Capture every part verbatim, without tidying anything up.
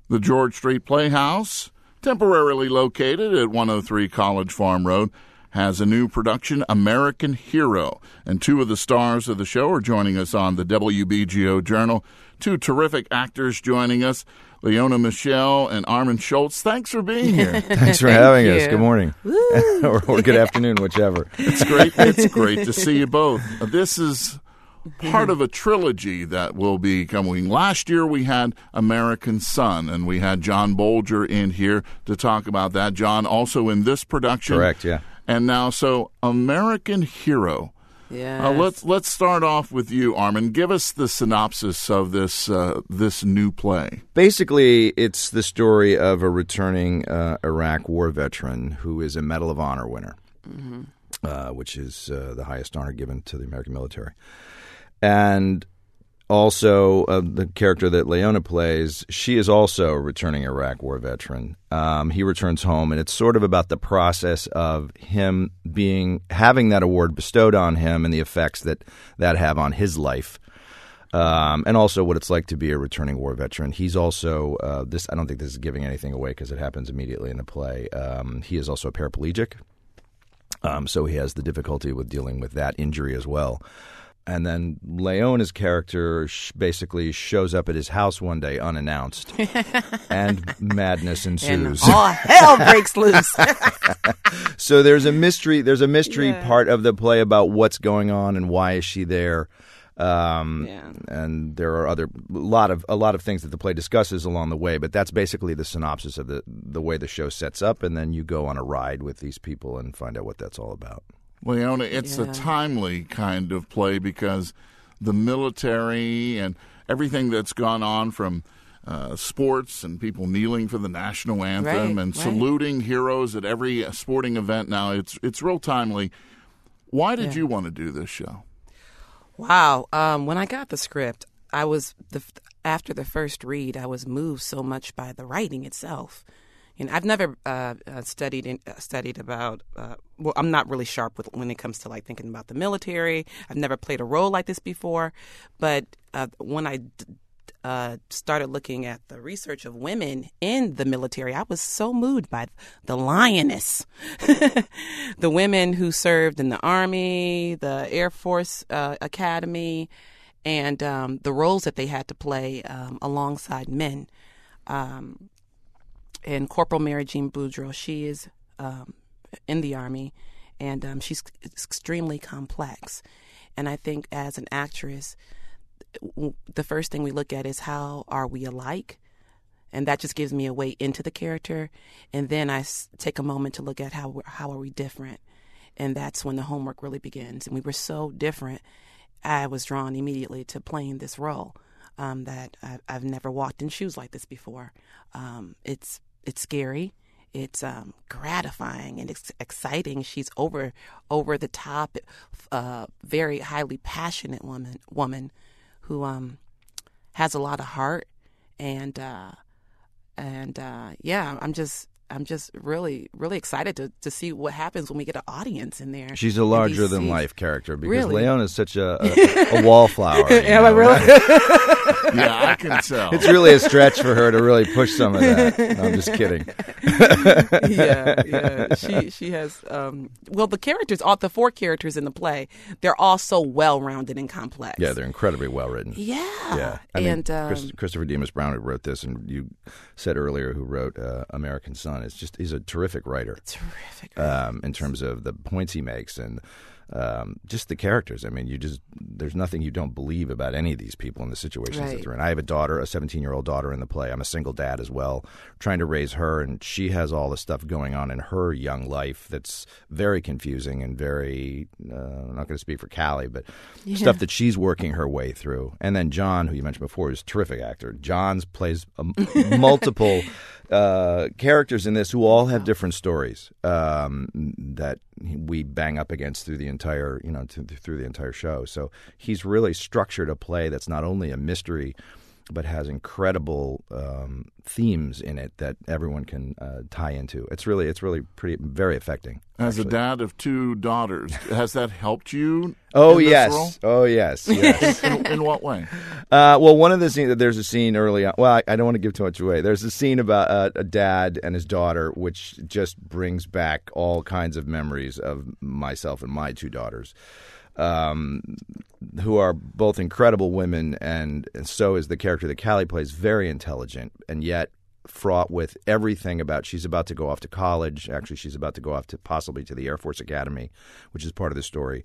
The George Street Playhouse, temporarily located at one oh three College Farm Road, has a new production, American Hero. And two of the stars of the show are joining us on the W B G O Journal. Two terrific actors joining us, Leona Michelle and Armin Schultz. Thanks for being here. Thanks for having us. Good morning. or, or good afternoon, whichever. It's great. It's great to see you both. This is part of a trilogy that will be coming. Last year we had American Son, and we had John Bolger in here to talk about that. John also in this production. Correct, yeah. And now, so American Hero. Yeah. Uh, let's let's start off with you, Armin. Give us the synopsis of this uh, this new play. Basically, it's the story of a returning uh, Iraq war veteran who is a Medal of Honor winner, mm-hmm. uh, which is uh, the highest honor given to the American military. And also, uh, the character that Leona plays, she is also a returning Iraq war veteran. Um, he returns home, and it's sort of about the process of him being having that award bestowed on him and the effects that that have on his life, um, and also what it's like to be a returning war veteran. He's also uh, this. I don't think this is giving anything away because it happens immediately in the play. Um, he is also a paraplegic, um, so he has the difficulty with dealing with that injury as well. And then Leona's character sh- basically shows up at his house one day unannounced, and madness ensues. And all hell breaks loose. So there's a mystery. There's a mystery yeah. part of the play about what's going on and why is she there. Um, yeah. And there are other a lot of a lot of things that the play discusses along the way. But that's basically the synopsis of the the way the show sets up, and then you go on a ride with these people and find out what that's all about. Leona, it's yeah. a timely kind of play because the military and everything that's gone on from uh, sports and people kneeling for the national anthem right, and right. saluting heroes at every sporting event now, it's it's real timely. Why did yeah. you want to do this show? Wow. Um, when I got the script, I was the, after the first read, I was moved so much by the writing itself. And I've never uh, uh, studied in, uh, studied about. Uh, well, I'm not really sharp with when it comes to like thinking about the military. I've never played a role like this before, but uh, when I d- uh, started looking at the research of women in the military, I was so moved by the lioness, the women who served in the Army, the Air Force uh, Academy, and um, the roles that they had to play um, alongside men. Um, And Corporal Mary Jean Boudreaux, she is um, in the Army, and um, she's extremely complex. And I think as an actress, w- the first thing we look at is how are we alike? And that just gives me a way into the character. And then I s- take a moment to look at how we're, how are we different? And that's when the homework really begins. And we were so different, I was drawn immediately to playing this role um, that I've, I've never walked in shoes like this before. Um, it's It's scary. It's um, gratifying and it's exciting. She's over over the top, uh, very highly passionate woman woman who um, has a lot of heart and uh, and uh, yeah, I'm just I'm just really really excited to, to see what happens when we get an audience in there. She's a larger than life character because really? Leona is such a, a, a wallflower. Am I really? Yeah, I can tell. It's really a stretch for her to really push some of that. No, I'm just kidding. yeah, yeah. She she has um, well the characters, all the four characters in the play, they're all so well rounded and complex. Yeah, they're incredibly well written. Yeah, yeah. I mean, and um, Chris, Christopher Demas Brown who wrote this, and you said earlier who wrote uh, American Son. It's just he's a terrific writer. Terrific. Um, in terms of the points he makes and. Um, just the characters. I mean, you just there's nothing you don't believe about any of these people in the situations right. that they're in. I have a daughter, a seventeen-year-old daughter in the play. I'm a single dad as well, trying to raise her, and she has all the stuff going on in her young life that's very confusing and very, uh, I'm not going to speak for Callie, but yeah. stuff that she's working her way through. And then John, who you mentioned before, is a terrific actor. John plays a, multiple uh, characters in this who all have different stories um, that we bang up against through the entire, you know, to, through the entire show. So he's really structured a play that's not only a mystery, but has incredible um, themes in it that everyone can uh, tie into. It's really, it's really pretty, very affecting. As actually. a dad of two daughters, has that helped you? Oh in this yes, role? oh yes, yes. in, in what way? Uh, well, one of the scenes, there's a scene early on. Well, I, I don't want to give too much away. There's a scene about uh, a dad and his daughter, which just brings back all kinds of memories of myself and my two daughters. Um, who are both incredible women, and, and so is the character that Callie plays, very intelligent, and yet fraught with everything about she's about to go off to college. Actually, she's about to go off to possibly to the Air Force Academy, which is part of the story.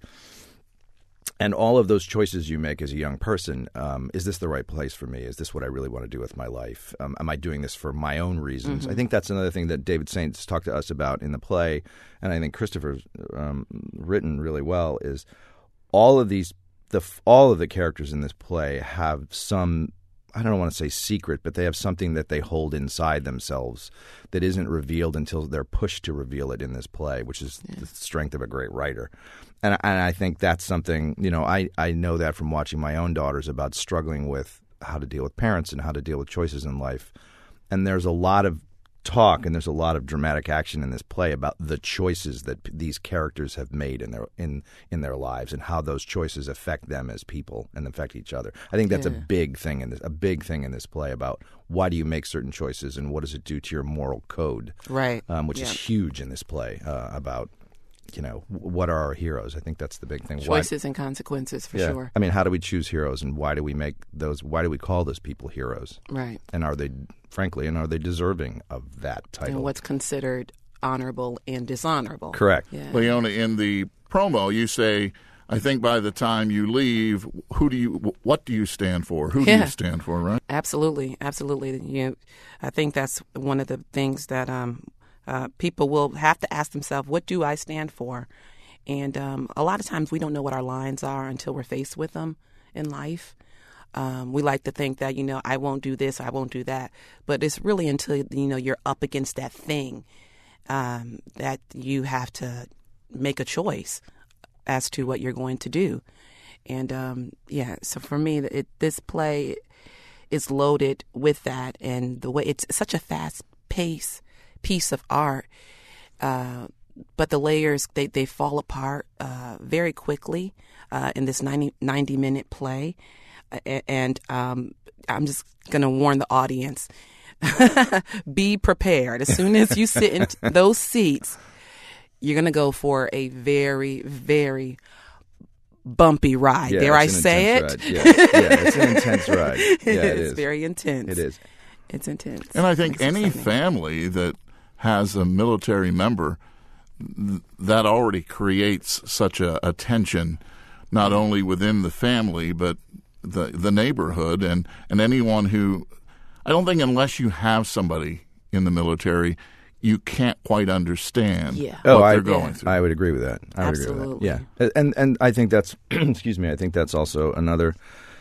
And all of those choices you make as a young person, um, is this the right place for me? Is this what I really want to do with my life? Um, am I doing this for my own reasons? Mm-hmm. I think that's another thing that David Saints talked to us about in the play, and I think Christopher's um, written really well, is all of these, the all of the characters in this play have some, I don't want to say secret, but they have something that they hold inside themselves that isn't revealed until they're pushed to reveal it in this play, which is yeah. the strength of a great writer. And, and I think that's something, you know, I, I know that from watching my own daughters about struggling with how to deal with parents and how to deal with choices in life. And there's a lot of talk and there's a lot of dramatic action in this play about the choices that p- these characters have made in their in in their lives and how those choices affect them as people and affect each other. I think that's yeah. a big thing in this a big thing in this play about why do you make certain choices and what does it do to your moral code, right? Um, which yeah. is huge in this play uh, about. You know, what are our heroes? I think that's the big thing. Choices why, and consequences, for yeah. sure. I mean, how do we choose heroes, and why do we make those? Why do we call those people heroes? Right. And are they, frankly, and are they deserving of that title? And what's considered honorable and dishonorable? Correct. Yeah. Leona, in the promo, you say, "I think by the time you leave, who do you? What do you stand for? Who yeah. do you stand for?" Right? Absolutely, absolutely. You, I think that's one of the things that. Um, Uh, people will have to ask themselves, what do I stand for? And um, a lot of times we don't know what our lines are until we're faced with them in life. Um, we like to think that, you know, I won't do this, I won't do that. But it's really until, you know, you're up against that thing um, that you have to make a choice as to what you're going to do. And, um, yeah, so for me, it, this play is loaded with that. And the way it's such a fast pace piece of art, uh, but the layers, they, they fall apart uh, very quickly uh, in this ninety, ninety minute play. Uh, and um, I'm just going to warn the audience, be prepared. As soon as you sit in those seats, you're going to go for a very, very bumpy ride. Yeah, Dare I say it? Ride. Yeah. yeah, it's an intense ride. Yeah, it it's is. very intense. It is. It's intense. And I think It's any exciting. family that has a military member, th- that already creates such a, a tension, not only within the family, but the the neighborhood and, and anyone who, I don't think unless you have somebody in the military, you can't quite understand Yeah. what Oh, they're I, going yeah. through. I would agree with that. I would Absolutely. agree with that. Yeah, and and I think that's excuse me. I think that's also another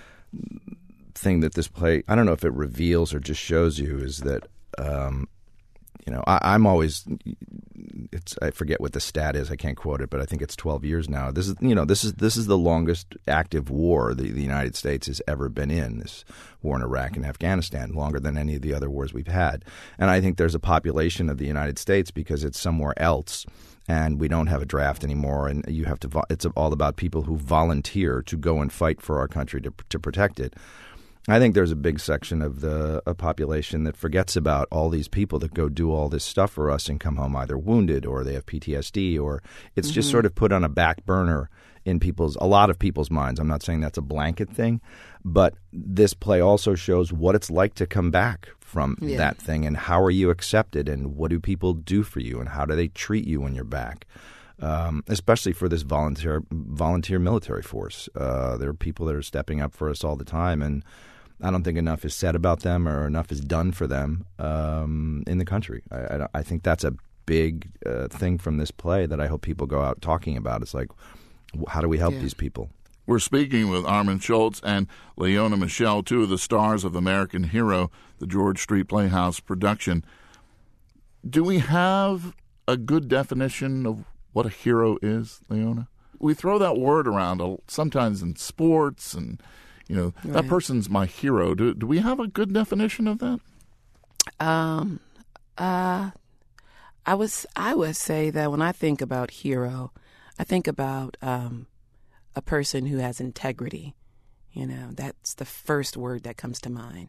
thing that this play, I don't know if it reveals or just shows you, is that um, you know I, I'm always it's I forget what the stat is. I can't quote it, but I think it's twelve years now. This is you know this is this is the longest active war the, the United States has ever been in. This war in Iraq and Afghanistan, longer than any of the other wars we've had. And I think there's a population of the United States because it's somewhere else. And we don't have a draft anymore, and you have to. Vo- it's all about people who volunteer to go and fight for our country to to protect it. I think there's a big section of the a population that forgets about all these people that go do all this stuff for us and come home either wounded or they have P T S D, or it's mm-hmm. just sort of put on a back burner in people's a lot of people's minds. I'm not saying that's a blanket thing, but this play also shows what it's like to come back from yeah. that thing, and how are you accepted, and what do people do for you, and how do they treat you when you're back. Um, especially for this volunteer volunteer military force. Uh, there are people that are stepping up for us all the time, and I don't think enough is said about them or enough is done for them um, in the country. I, I, I think that's a big uh, thing from this play that I hope people go out talking about. It's like, how do we help yeah. these people? We're speaking with Armin Schultz and Leona Michelle, two of the stars of American Hero, the George Street Playhouse production. Do we have a good definition of what a hero is, Leona? We throw that word around sometimes in sports, and you know right. that person's my hero. Do do we have a good definition of that? Um, uh, I was I would say that when I think about hero, I think about um, a person who has integrity. You know, that's the first word that comes to mind,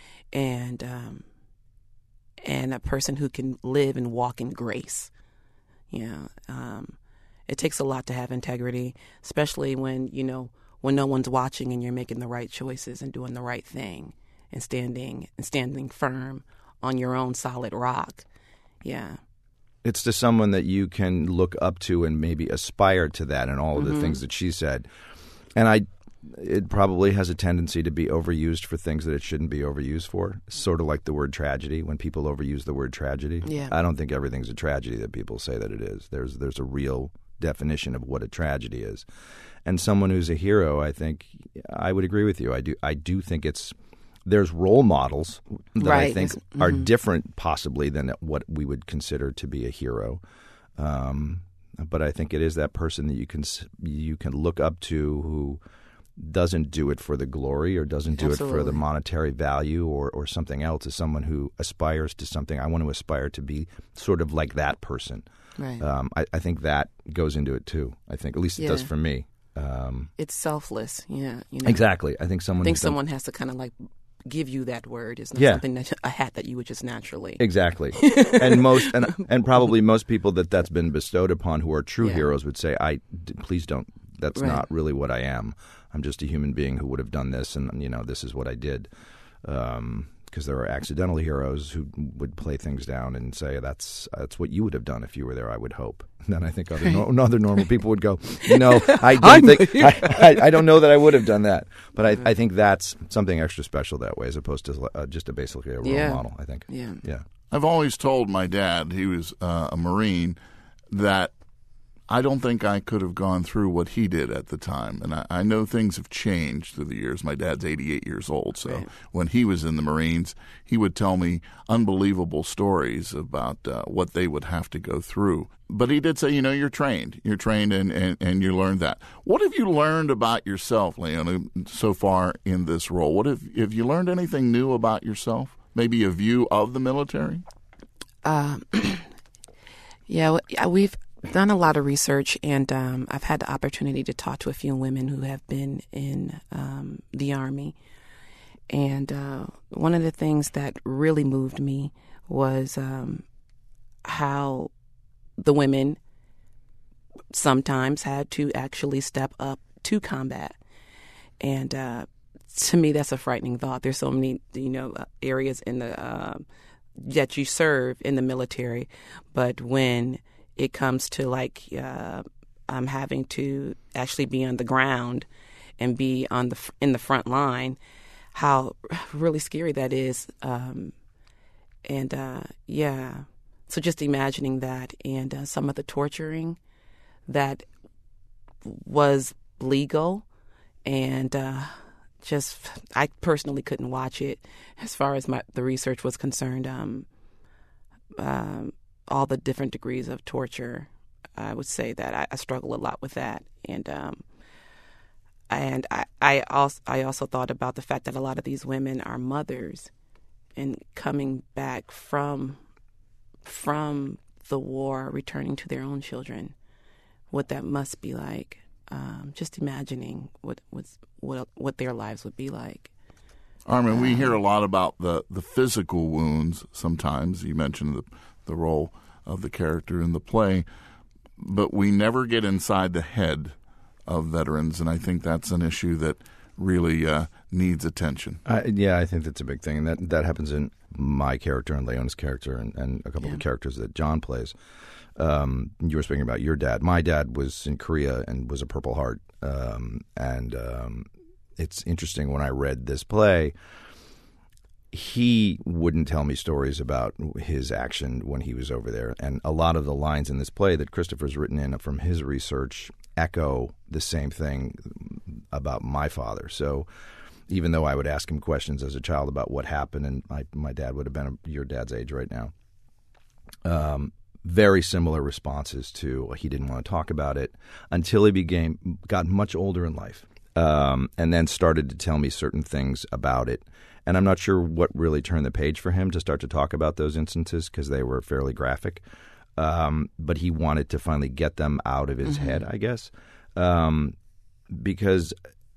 and um, and a person who can live and walk in grace. You know, um, it takes a lot to have integrity, especially when you know when no one's watching and you're making the right choices and doing the right thing and standing and standing firm on your own solid rock. Yeah. It's to someone that you can look up to and maybe aspire to that and all of the Mm-hmm. things that she said. And I, it probably has a tendency to be overused for things that it shouldn't be overused for. Sort of like the word tragedy. When people overuse the word tragedy, Yeah. I don't think everything's a tragedy that people say that it is. There's there's a real definition of what a tragedy is. And someone who's a hero, I think, I would agree with you. I do. I do think it's. There's role models that Right. I think Mm-hmm. are different possibly than what we would consider to be a hero. Um, but I think it is that person that you can you can look up to who doesn't do it for the glory or doesn't do it for the Absolutely. monetary value or, or something else. Is someone who aspires to something. I want to aspire to be sort of like that person. Right. Um, I, I think that goes into it too. I think at least it Yeah. does for me. Um, It's selfless. Yeah. You know, exactly. I think someone. I think who's done- someone has to kind of like give you that word. It's not Yeah. something that a hat that you would just naturally. Exactly, and most and, and probably most people that that's been bestowed upon who are true Yeah. heroes would say, "I d- please don't. That's Right. not really what I am. I'm just a human being who would have done this, and you know, this is what I did." Um, because there are accidental heroes who would play things down and say, "That's that's what you would have done if you were there." I would hope. And then I think other no, other normal people would go, "No, I I'm don't think the I, I, I don't know that I would have done that." But I, I think that's something extra special that way, as opposed to uh, just a basically a role Yeah. model. I think. Yeah. Yeah. I've always told my dad, he was uh, a Marine, that I don't think I could have gone through what he did at the time. And I, I know things have changed through the years. My dad's eighty-eight years old. So Right. when he was in the Marines, he would tell me unbelievable stories about uh, what they would have to go through. But he did say, you know, you're trained. You're trained and, and, and you learned that. What have you learned about yourself, Leona, so far in this role? What have, have you learned anything new about yourself? Maybe a view of the military? Um, yeah, w- yeah, we've done a lot of research, and um, I've had the opportunity to talk to a few women who have been in um, the Army. And uh, one of the things that really moved me was um, how the women sometimes had to actually step up to combat. And uh, to me, that's a frightening thought. There's so many, you know, uh, areas in the uh, that you serve in the military, but when it comes to like uh, um, having to actually be on the ground and be on the in the front line, how really scary that is. Um, and uh, yeah, so just imagining that and uh, some of the torturing that was legal, and uh, just I personally couldn't watch it. As far as my the research was concerned, um, um, all the different degrees of torture, I would say that I, I struggle a lot with that, and um, and I I also I also thought about the fact that a lot of these women are mothers, and coming back from from the war, returning to their own children, what that must be like. Um, just imagining what what's, what what their lives would be like. Armin, we hear a lot about the, the physical wounds sometimes. You mentioned the, the role of the character in the play, but we never get inside the head of veterans, and I think that's an issue that really uh, needs attention. Uh, yeah, I think that's a big thing, and that that happens in my character and Leona's character and, and a couple Yeah. of the characters that John plays. Um, you were speaking about your dad. My dad was in Korea and was a Purple Heart, um, and um, it's interesting when I read this play, he wouldn't tell me stories about his action when he was over there, and a lot of the lines in this play that Christopher's written in from his research echo the same thing about my father. So even though I would ask him questions as a child about what happened, and my, my dad would have been your dad's age right now, um, very similar responses to he didn't want to talk about it until he became got much older in life. um, and then started to tell me certain things about it. And I'm not sure what really turned the page for him to start to talk about those instances because they were fairly graphic. Um, but he wanted to finally get them out of his mm-hmm. head, I guess, um, because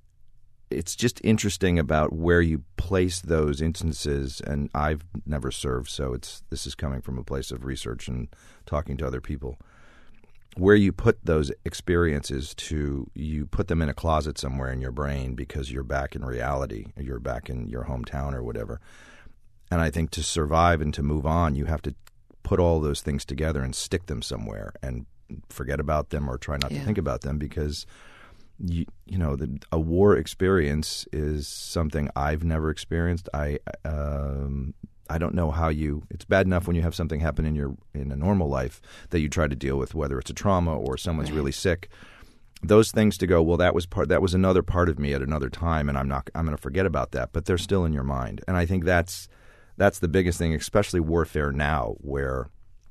it's just interesting about where you place those instances. And I've never served, so it's this is coming from a place of research and talking to other people. Where you put those experiences to, you put them in a closet somewhere in your brain because you're back in reality, you're back in your hometown or whatever. And I think to survive and to move on, you have to put all those things together and stick them somewhere and forget about them or try not yeah. to think about them because, you, you know, the, a war experience is something I've never experienced. I um, I don't know how you – it's bad enough when you have something happen in your in a normal life that you try to deal with, whether it's a trauma or someone's right. really sick. Those things to go, well, that was part that was another part of me at another time, and I'm not I'm going to forget about that, but they're still in your mind. And I think that's that's the biggest thing, especially warfare now, where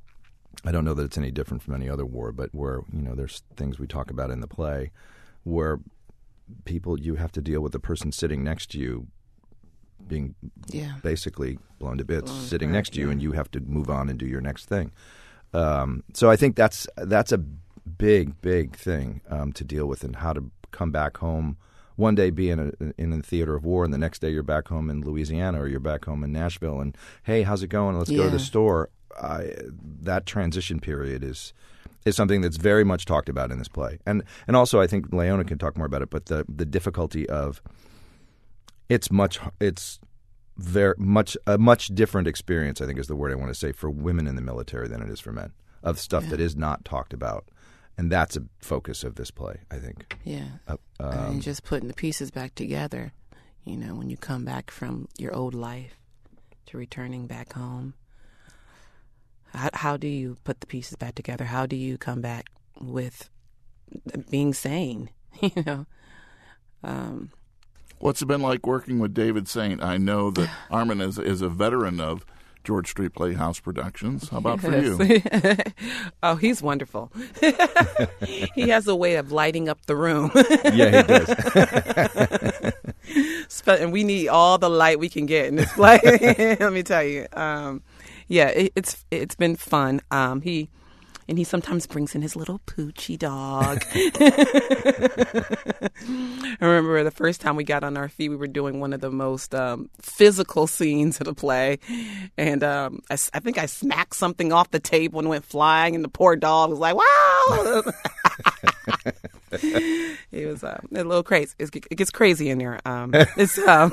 I don't know that it's any different from any other war, but where, you know, there's things we talk about in the play where people you have to deal with the person sitting next to you being yeah. basically blown to bits, blown sitting apart, next to you, yeah. and you have to move on and do your next thing. Um, so I think that's that's a big, big thing um, to deal with, and how to come back home. One day be in a in a theater of war, and the next day you're back home in Louisiana or you're back home in Nashville, and hey, how's it going? Let's yeah. go to the store. I, that transition period is is something that's very much talked about in this play, and and also I think Leona can talk more about it. But the the difficulty of It's much. It's very much a much different experience, I think, is the word I want to say, for women in the military than it is for men, of stuff yeah. that is not talked about, and that's a focus of this play, I think. Yeah, uh, um, and just putting the pieces back together. You know, when you come back from your old life to returning back home, how, how do you put the pieces back together? How do you come back with being sane? You know. Um, What's it been like working with David Saint? I know that Armin is is a veteran of George Street Playhouse Productions. How about yes. for you? Oh, he's wonderful. He has a way of lighting up the room. Yeah, he does. And we need all the light we can get in this play. Let me tell you. Um, yeah, it, it's it's been fun. Um, he. And he sometimes brings in his little Poochie dog. I remember the first time we got on our feet, we were doing one of the most um, physical scenes of the play. And um, I, I think I smacked something off the table and went flying, and the poor dog was like, wow! It was um, a little crazy. It's, it gets crazy in there. Um, it's um,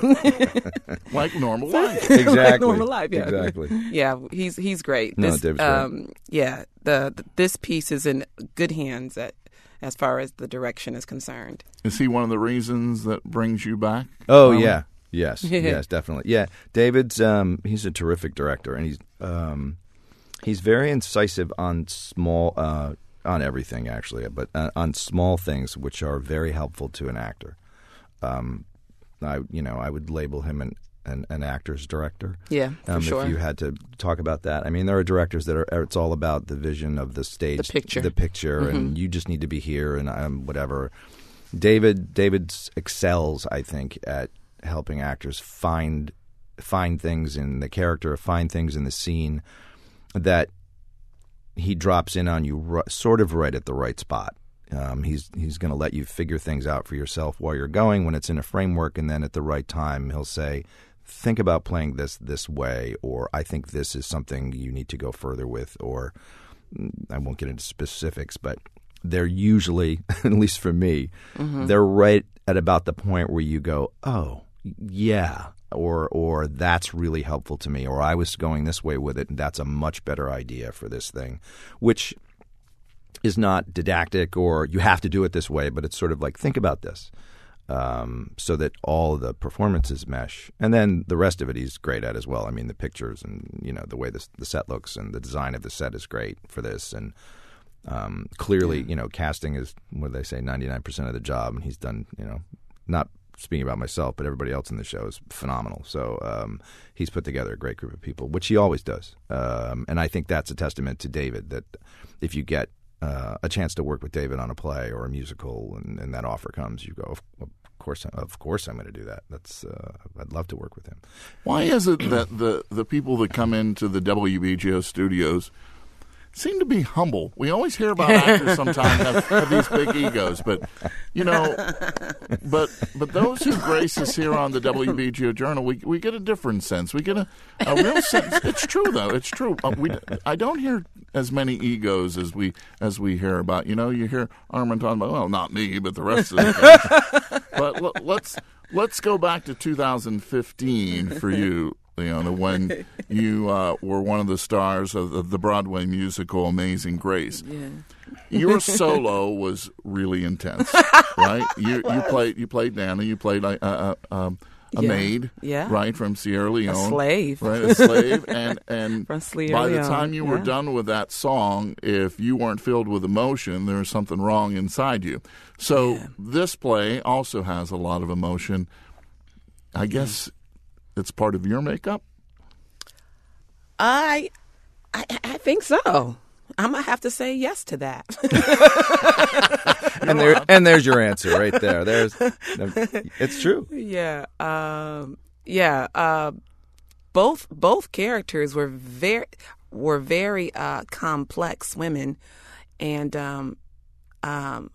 like normal life. Exactly. Like normal life. Yeah. Exactly. Yeah, he's he's great. No, this, David's um, great. Yeah, the, the this piece is in good hands at, as far as the direction is concerned. Is he one of the reasons that brings you back? Oh um, yeah, yes, yes, definitely. Yeah, David's um, he's a terrific director, and he's um, he's very incisive on small. Uh, On everything, actually, but uh, on small things which are very helpful to an actor. Um, I, you know, I would label him an an, an actor's director. Yeah, for um, sure. If you had to talk about that, I mean, there are directors that are. It's all about the vision of the stage, the picture, the picture, mm-hmm. and you just need to be here and um, whatever. David, David excels, I think, at helping actors find find things in the character, find things in the scene that he drops in on you r- sort of right at the right spot. Um, he's he's going to let you figure things out for yourself while you're going when it's in a framework, and then at the right time he'll say, think about playing this this way, or I think this is something you need to go further with, or I won't get into specifics, but they're usually, at least for me, mm-hmm. they're right at about the point where you go, oh, yeah, or or that's really helpful to me, or I was going this way with it, and that's a much better idea for this thing, which is not didactic or you have to do it this way, but it's sort of like, think about this, um, so that all the performances mesh. And then the rest of it he's great at as well. I mean, the pictures and, you know, the way the, the set looks and the design of the set is great for this. And um, clearly, you know, casting is, what do they say, ninety-nine percent of the job, and he's done, you know, not speaking about myself, but everybody else in the show is phenomenal. So um, he's put together a great group of people, which he always does. Um, and I think that's a testament to David, that if you get uh, a chance to work with David on a play or a musical and, and that offer comes, you go, of course, of course, I'm going to do that. That's uh, I'd love to work with him. Why is it that the the people that come into the W B G O studios seem to be humble? We always hear about actors sometimes have, have these big egos, but you know, but but those who grace us here on the W B G O Journal, we we get a different sense. We get a, a real sense. It's true though. It's true. Uh, we I don't hear as many egos as we as we hear about. You know, you hear Armin talking about, well, not me, but the rest of the guys. But l- let's let's go back to two thousand fifteen for you, Leona, when you uh, were one of the stars of the, the Broadway musical Amazing Grace. Yeah. Your solo was really intense, right? You you played you played Nana. You played like uh, uh, um, a Yeah. maid, Yeah. right, from Sierra Leone, A slave. right? A slave, and and From Sierra by the Leone, time you were yeah. done with that song, if you weren't filled with emotion, there was something wrong inside you. So Yeah. this play also has a lot of emotion. I guess it's part of your makeup. I, I, I think so. I'm gonna have to say yes to that. And there, and there's your answer right there. There's, it's true. yeah, um, yeah. Uh, both both characters were very were very uh, complex women, and um, um,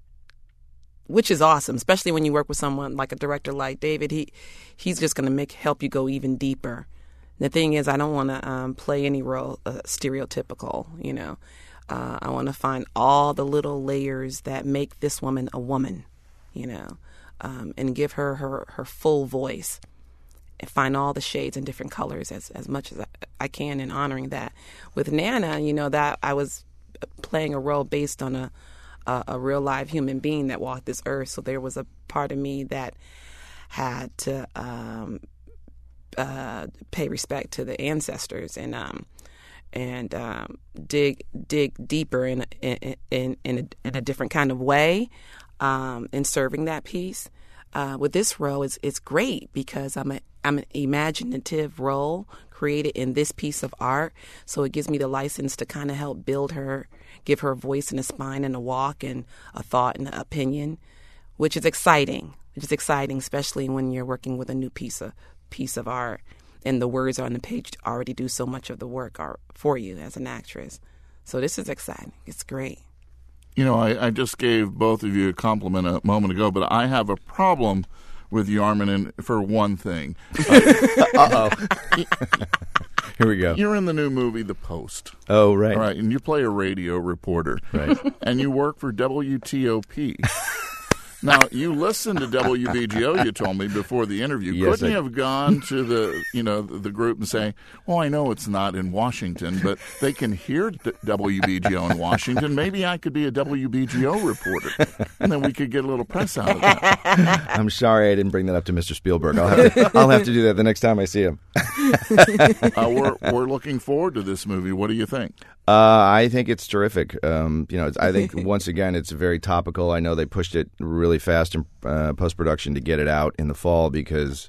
which is awesome, especially when you work with someone like a director like David. He he's just going to make help you go even deeper. The thing is, I don't want to um, play any role uh, stereotypical, you know. Uh, I want to find all the little layers that make this woman a woman, you know, um, and give her, her her full voice and find all the shades and different colors as, as much as I, I can in honoring that. With Nana, you know, that I was playing a role based on a, a, a real live human being that walked this earth. So there was a part of me that had to... Um, Uh, pay respect to the ancestors and um, and um, dig dig deeper in in in, in, a, in a different kind of way um, in serving that piece. Uh, with this role, it's it's great because I'm a I'm an imaginative role created in this piece of art, so it gives me the license to kind of help build her, give her a voice and a spine and a walk and a thought and an opinion, which is exciting. Which is exciting, especially when you're working with a new piece of. piece of art and the words on the page already do so much of the work are for you as an actress. So this is exciting. It's great. You know, I, I just gave both of you a compliment a moment ago, but I have a problem with you, Armin, and for one thing. Uh-oh. Here we go. You're in the new movie, The Post. Oh, right. All right, and you play a radio reporter. Right. And you work for W T O P. Now, you listened to W B G O, you told me, before the interview. Yes, Couldn't I- you have gone to the, you know, the group and say, well, I know it's not in Washington, but they can hear d- W B G O in Washington. Maybe I could be a W B G O reporter, and then we could get a little press out of that. I'm sorry I didn't bring that up to Mister Spielberg. I'll have to, I'll have to do that the next time I see him. Uh, we're, we're looking forward to this movie. What do you think? Uh, I think it's terrific. Um, you know, it's, I think once again it's very topical. I know they pushed it really fast in uh, post production to get it out in the fall because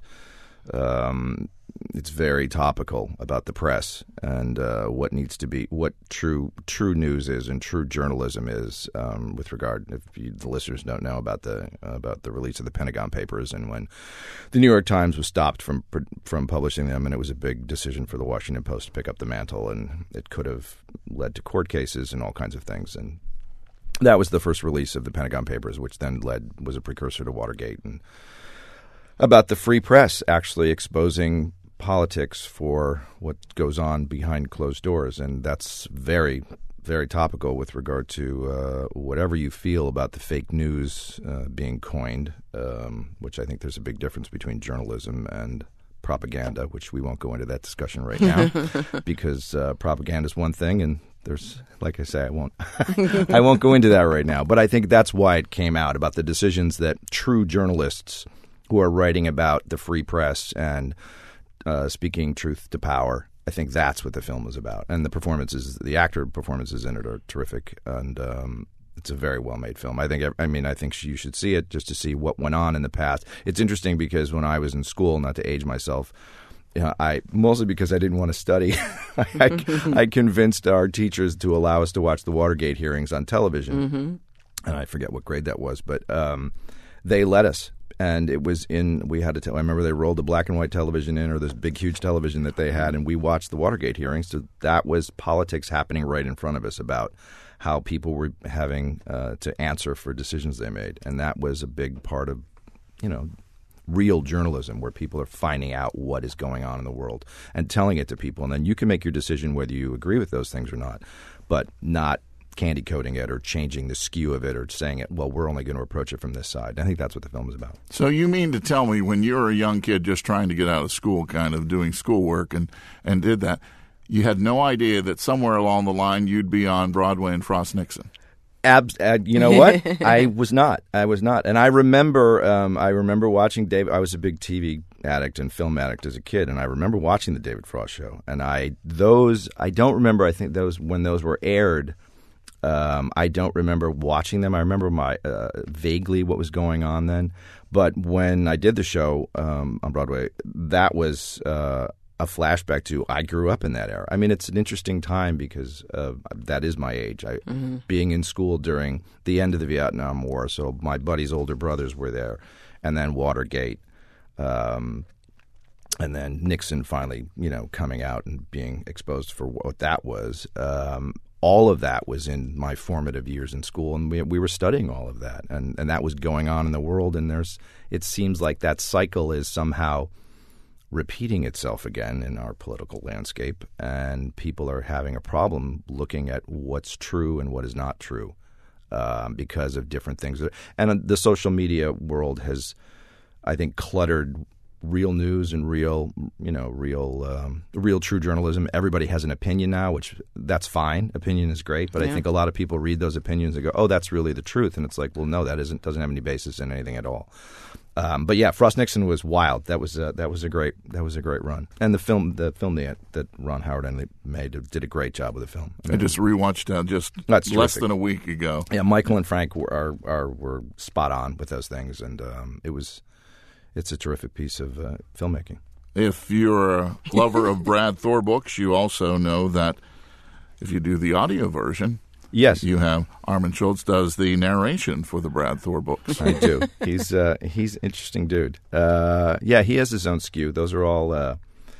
um, it's very topical about the press and uh, what needs to be, what true true news is and true journalism is um, with regard. If you, the listeners don't know about the uh, about the release of the Pentagon Papers and when the New York Times was stopped from from publishing them, and it was a big decision for the Washington Post to pick up the mantle, and it could have led to court cases and all kinds of things. And that was the first release of the Pentagon Papers, which then led was a precursor to Watergate and about the free press actually exposing politics for what goes on behind closed doors. And that's very, very topical with regard to uh, whatever you feel about the fake news uh, being coined, um, which I think there's a big difference between journalism and propaganda, which we won't go into that discussion right now because uh, propaganda is one thing and there's, like I say, I won't I won't go into that right now. But I think that's why it came out, about the decisions that true journalists who are writing about the free press and uh, speaking truth to power, I think that's what the film was about. And the performances, the actor performances in it are terrific. And um, it's a very well-made film. I think, I mean, I think you should see it just to see what went on in the past. It's interesting because when I was in school, not to age myself, you know, I mostly because I didn't want to study, I, I convinced our teachers to allow us to watch the Watergate hearings on television. Mm-hmm. And I forget what grade that was, but um, they let us. and it was in. We had to tell. I remember they rolled the black and white television in, or this big, huge television that they had, and we watched the Watergate hearings. So that was politics happening right in front of us about how people were having uh, to answer for decisions they made, and that was a big part of, you know, real journalism, where people are finding out what is going on in the world and telling it to people, and then you can make your decision whether you agree with those things or not, but not candy coating it or changing the skew of it or saying it, well, we're only going to approach it from this side. I think that's what the film is about. So you mean to tell me when you were a young kid just trying to get out of school, kind of doing schoolwork and, and did that, you had no idea that somewhere along the line you'd be on Broadway and Frost Nixon? Abs, uh, you know what? I was not. I was not. And I remember um, I remember watching David. I was a big T V addict and film addict as a kid, and I remember watching the David Frost Show. And I those I don't remember. I think those when those were aired. Um, I don't remember watching them. I remember my uh, vaguely what was going on then. But when I did the show um, on Broadway, that was uh, a flashback to I grew up in that era. I mean, it's an interesting time because uh, that is my age. I, mm-hmm. Being in school during the end of the Vietnam War, so my buddy's older brothers were there, and then Watergate, um, and then Nixon finally, you know, coming out and being exposed for what that was. Um, all of that was in my formative years in school, and we we were studying all of that, and, and that was going on in the world. And there's, it seems like that cycle is somehow repeating itself again in our political landscape, and people are having a problem looking at what's true and what is not true um, because of different things. And the social media world has, I think, cluttered real news and real, you know, real, um, real true journalism. Everybody has an opinion now, which that's fine. Opinion is great, but yeah. I think a lot of people read those opinions and go, "Oh, that's really the truth," and it's like, well, no, that isn't. Doesn't have any basis in anything at all. Um, but yeah, Frost Nixon was wild. That was a, that was a great that was a great run. And the film the film that, that Ron Howard and made did a great job with the film. I, mean, I just rewatched uh, just That's less terrific. than a week ago. Yeah, Michael and Frank were are, are were spot on with those things, and um, it was it's a terrific piece of uh, filmmaking. If you're a lover of Brad Thor books, you also know that if you do the audio version, yes, you have Armin Schultz does the narration for the Brad Thor books. I do. He's uh, he's an interesting dude. Uh, yeah, he has his own skew. Those are all uh,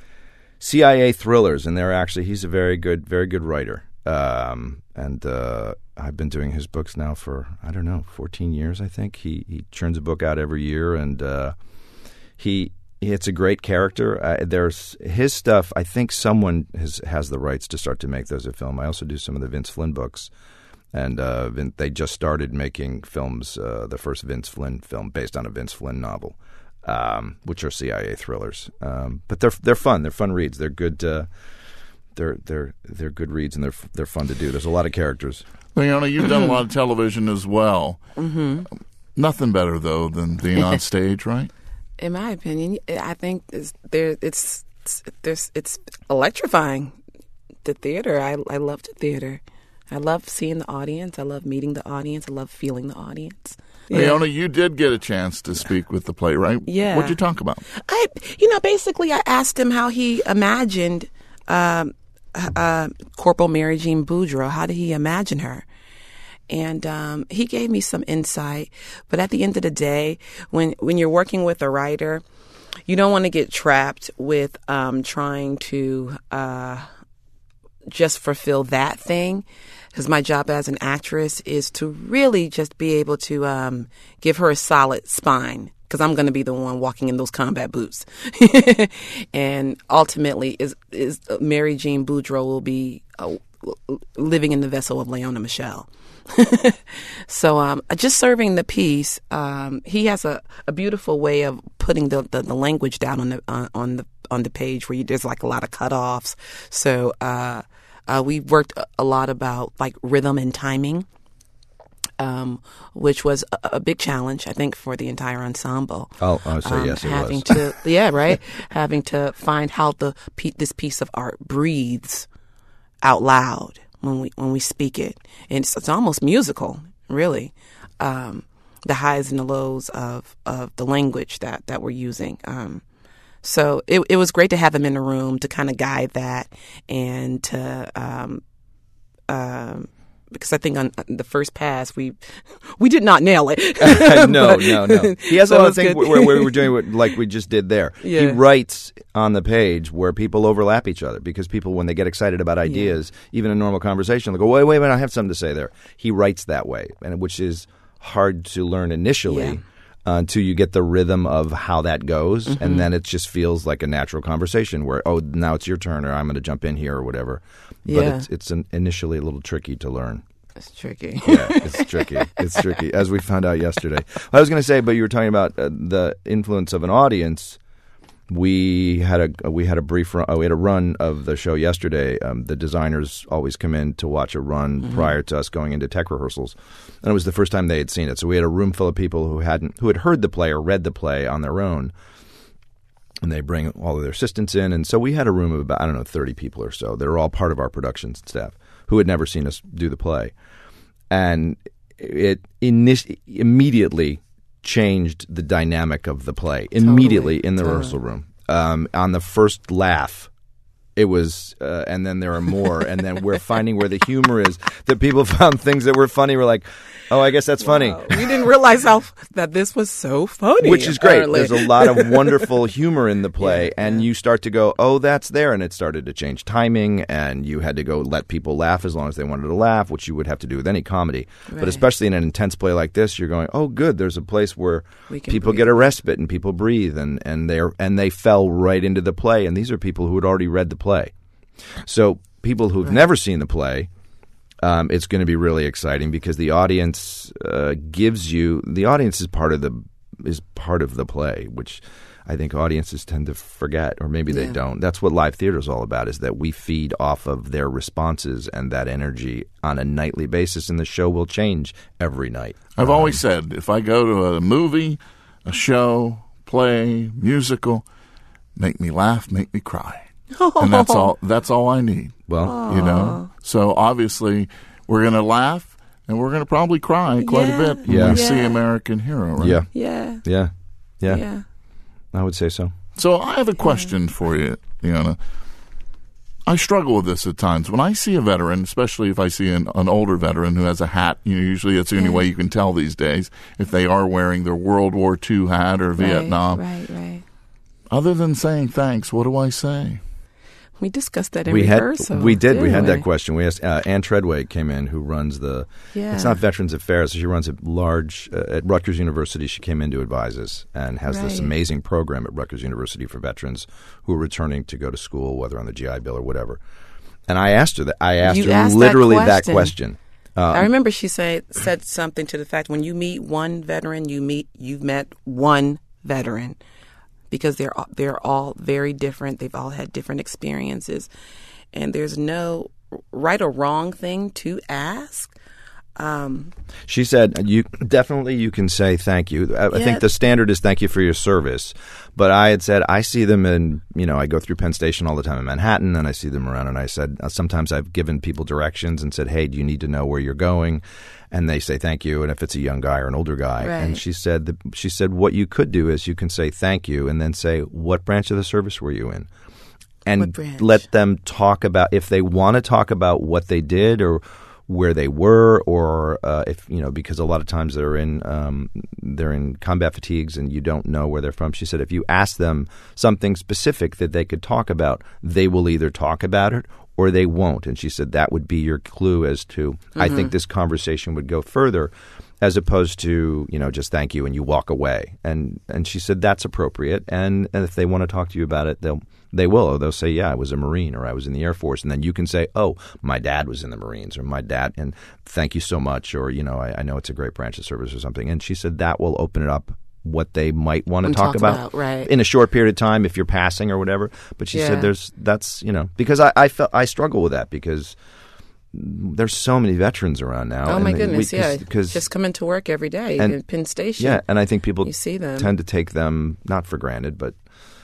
C I A thrillers, and they're actually he's a very good, very good writer. Um, and uh, I've been doing his books now for I don't know, fourteen years. I think he he churns a book out every year, and uh, he. It's a great character. Uh, there's his stuff. I think someone has has the rights to start to make those a film. I also do some of the Vince Flynn books, and uh, Vin, they just started making films. Uh, the first Vince Flynn film based on a Vince Flynn novel, um, which are C I A thrillers. Um, but they're they're fun. They're fun reads. They're good. Uh, they're they're they're good reads, and they're they're fun to do. There's a lot of characters. Leona, you've done a lot of television as well. Mm-hmm. Nothing better though than being on stage, right? In my opinion, I think it's, there it's there's it's electrifying. The theater, I I love the theater. I love seeing the audience. I love meeting the audience. I love feeling the audience. Yeah. Leona, you did get a chance to speak with the playwright. Yeah. What'd you talk about? I, you know, basically, I asked him how he imagined um, uh, Corporal Mary Jean Boudreaux. How did he imagine her? And um, he gave me some insight. But at the end of the day, when when you're working with a writer, you don't want to get trapped with um, trying to uh, just fulfill that thing. Because my job as an actress is to really just be able to um, give her a solid spine. Because I'm going to be the one walking in those combat boots. And ultimately, is is Mary Jean Boudreaux will be uh, living in the vessel of Leona Michelle. So um, just serving the piece, um, he has a, a beautiful way of putting the, the, the language down on the uh, on the on the page where you, there's like a lot of cutoffs. So uh, uh, we worked a lot about like rhythm and timing, um, which was a, a big challenge, I think, for the entire ensemble. Oh, oh so um, yes, it having was. to, yeah, right, having to find how the this piece of art breathes out loud when we when we speak it, and it's, it's almost musical, really. Um, the highs and the lows of, of the language that, that we're using. Um, so it it was great to have him in the room to kind of guide that and to um, um, because I think on the first pass we we did not nail it. no, But- no, no. He has so a lot of it's things good. where, where we were doing what, like we just did there. Yeah. He writes on the page where people overlap each other because people, when they get excited about ideas, even in normal conversation, they go, wait, wait a minute, I have something to say there. He writes that way, and which is hard to learn initially. Yeah. Uh, until you get the rhythm of how that goes, Mm-hmm. and then it just feels like a natural conversation where, oh, now it's your turn, or I'm going to jump in here, or whatever. But Yeah. it's, it's an, initially a little tricky to learn. It's tricky. Yeah, it's tricky. It's tricky, as we found out yesterday. I was going to say, but you were talking about uh, the influence of an audience. We had a we had a brief run, oh, we had a run of the show yesterday. Um, the designers always come in to watch a run Mm-hmm. prior to us going into tech rehearsals, and it was the first time they had seen it. So we had a room full of people who hadn't who had heard the play or read the play on their own, and they bring all of their assistants in. And so we had a room of about I don't know thirty people or so. They're all part of our production staff who had never seen us do the play, and it init- immediately changed the dynamic of the play immediately in the Totally. rehearsal room. Um, on the first laugh, it was, uh, and then there are more, and then we're finding where the humor is. That people found things that were funny. We're like, oh, I guess that's funny. Wow. We didn't realize how that this was so funny. Which is great. apparently. There's a lot of wonderful humor in the play, and you start to go, oh, that's there, and it started to change timing, and you had to go let people laugh as long as they wanted to laugh, which you would have to do with any comedy. But Right. especially in an intense play like this, you're going, oh, good, there's a place where We can people breathe. get a respite and people breathe, and, and, they're, and they fell right into the play, and these are people who had already read the play. So people who've never seen the play, um, it's going to be really exciting because the audience uh, gives you the audience is part of the is part of the play, which I think audiences tend to forget, or maybe they Yeah. don't. That's what live theater is all about: is that we feed off of their responses and that energy on a nightly basis, and the show will change every night. I've always said if I go to a movie, a show, play, musical, make me laugh, make me cry. And that's all that's all I need. Well, You know? So obviously we're gonna laugh and we're gonna probably cry quite Yeah. a bit when Yeah. we see Yeah. American Hero, right? yeah, Yeah. yeah, yeah, Yeah. I would say so. So I have a question for you, Leona. I struggle with this at times. When I see a veteran, especially if I see an, an older veteran who has a hat, you know, usually it's the only way you can tell these days if they are wearing their World War Two hat or Vietnam. Right, right. Other than saying thanks, what do I say? We discussed that in we had rehearsal. we did we didn't had we? that question. We asked uh, Ann Treadway came in, who runs the Yeah. it's not Veterans Affairs. She runs a large uh, at Rutgers University. She came in to advise us and has this Right. amazing program at Rutgers University for veterans who are returning to go to school, whether on the G I Bill or whatever. And I asked her that. I asked You her asked that literally that question. question. Uh, I remember she said said something to the fact when you meet one veteran, you meet you've met one veteran, because they're all, they're all very different. They've all had different experiences, and there's no right or wrong thing to ask. Um, She said, "You definitely you can say thank you. I, I Yeah. think the standard is thank you for your service." But I had said I see them in, you know, I go through Penn Station all the time in Manhattan, and I see them around. And I said uh, sometimes I've given people directions and said, "Hey, do you need to know where you're going?" And they say thank you. And if it's a young guy or an older guy, and Right. she said that she said what you could do is you can say thank you, and then say what branch of the service were you in, What and branch? let them talk about if they want to talk about what they did or where they were, or uh, if you know, because a lot of times they're in um, they're in combat fatigues and you don't know where they're from. She said if you ask them something specific that they could talk about, they will either talk about it or they won't. And she said that would be your clue as to mm-hmm. I think this conversation would go further, as opposed to, you know, just thank you and you walk away. And and she said that's appropriate. And, and if they want to talk to you about it, they'll they will. Or they'll say, yeah, I was a Marine or I was in the Air Force. And then you can say, oh, my dad was in the Marines or my dad, and thank you so much. Or, you know, I, I know it's a great branch of service or something. And she said that will open it up what they might want to And talk talk about, about, right. in a short period of time if you're passing or whatever. But she Yeah. said there's that's, you know, because I, I felt I struggle with that because there's so many veterans around now. oh and my we- goodness, we- yeah, Cause, just come into work every day and- in Penn Station. yeah, and I think people You see them. tend to take them not for granted, but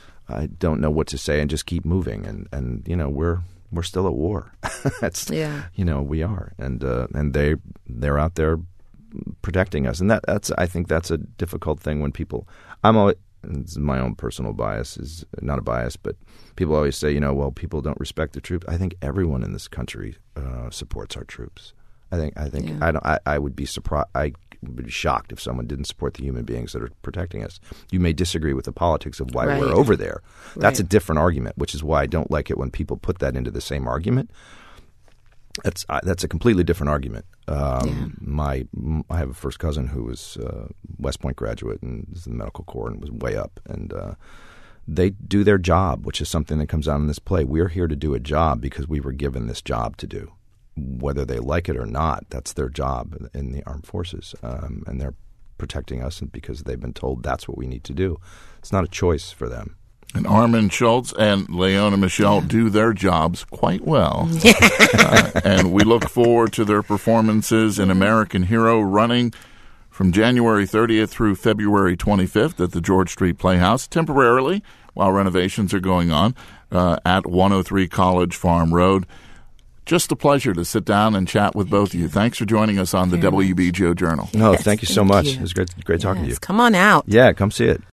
I don't know what to say and just keep moving. And, and you know, we're we're still at war. That's Yeah. you know, we are, and uh, and they they're out there protecting us, and that that's I think that's a difficult thing when people. I'm always. It's my own personal bias is not a bias, but people always say, you know, well, people don't respect the troops. I think everyone in this country uh, supports our troops. I think I think Yeah. I don't. I, I would be surprised. I would be shocked if someone didn't support the human beings that are protecting us. You may disagree with the politics of why Right. we're over there. That's Right. a different argument, which is why I don't like it when people put that into the same argument. That's uh, that's a completely different argument. Um, Yeah. My I have a first cousin who was uh, West Point graduate and was in the medical corps and was way up, and uh, they do their job, which is something that comes out in this play. We're here to do a job because we were given this job to do. Whether they like it or not, that's their job in the armed forces, um, and they're protecting us because they've been told that's what we need to do. It's not a choice for them. And Armin Schultz and Leona Michelle do their jobs quite well. uh, and we look forward to their performances in American Hero, running from January thirtieth through February twenty-fifth at the George Street Playhouse, temporarily while renovations are going on uh, at one oh three College Farm Road. Just a pleasure to sit down and chat with both of you. Thanks for joining us on the Very W B J O Journal. No, Yes, thank you so thank much. you. It was great, great talking to Yes, you. come on out. Yeah, come see it.